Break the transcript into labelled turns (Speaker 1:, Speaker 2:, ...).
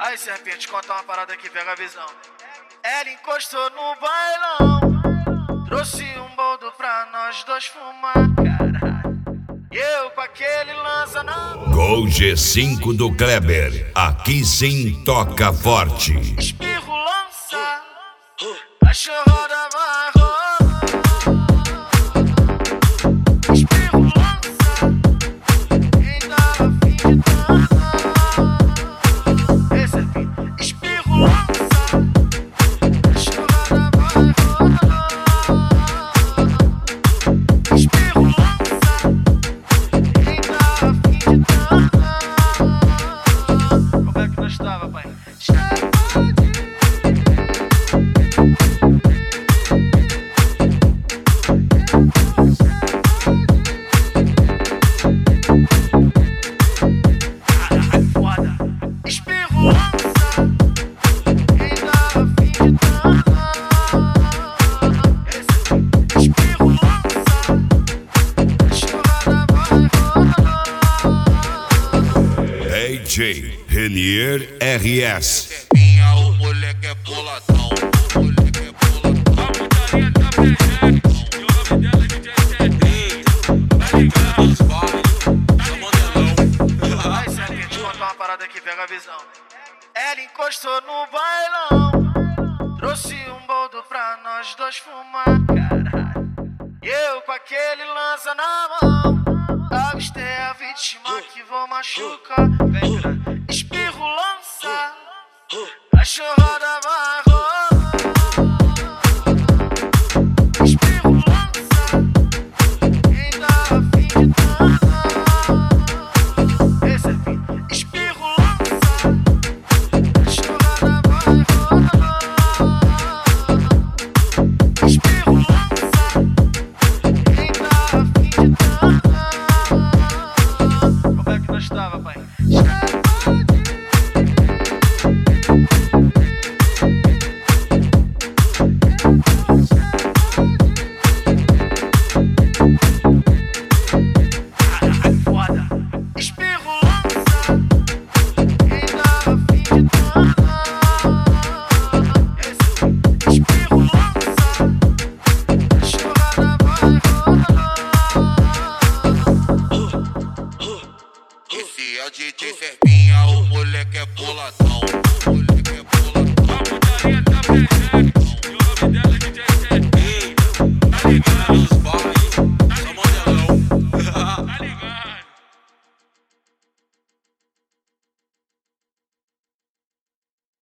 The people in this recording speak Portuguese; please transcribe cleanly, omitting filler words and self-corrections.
Speaker 1: Aí, serpente, conta uma parada que pega a visão. Ela encostou no bailão, trouxe um boldo pra nós dois fumar, caralho. E eu com aquele lança na mão.
Speaker 2: Gol G5 do Kleber, aqui sim toca forte.
Speaker 1: Espirro lança, a chorrada vai rolar. Espirro lança, quem tá afim de dançar. Esse é fim. Espirro lança, a chorrada vai rolar. Espirro lança, quem tá afim de dançar. Como é que nós tava, pai?
Speaker 2: DJ Renier RS.
Speaker 3: O moleque é boladão, o moleque é boladão. A putaria tá presente, e o nome dela é DJ Cedinho. Tá ligado? Tá modelão.
Speaker 1: Aí, serpente, conta uma parada que pega a visão. Ela encostou no bailão, trouxe um boldo pra nós dois fumar, caralho. E eu com aquele lança na mão, avistei a vítima que vou machucar. Vem, espirro lança, a chorrada